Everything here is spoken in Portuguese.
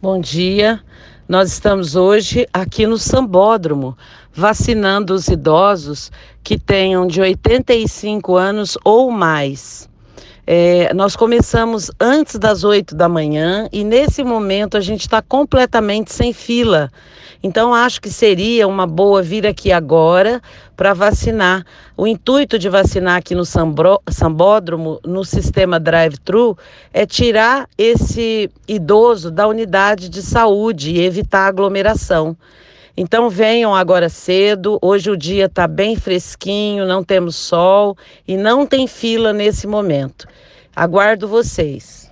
Bom dia. Nós estamos hoje aqui no Sambódromo, vacinando os idosos que tenham de 85 anos ou mais. Nós começamos antes das 8 da manhã e nesse momento a gente está completamente sem fila. Então acho que seria uma boa vir aqui agora para vacinar. O intuito de vacinar aqui no Sambódromo, no sistema drive-thru, é tirar esse idoso da unidade de saúde e evitar aglomeração. Então venham agora cedo, hoje o dia está bem fresquinho, não temos sol e não tem fila nesse momento. Aguardo vocês.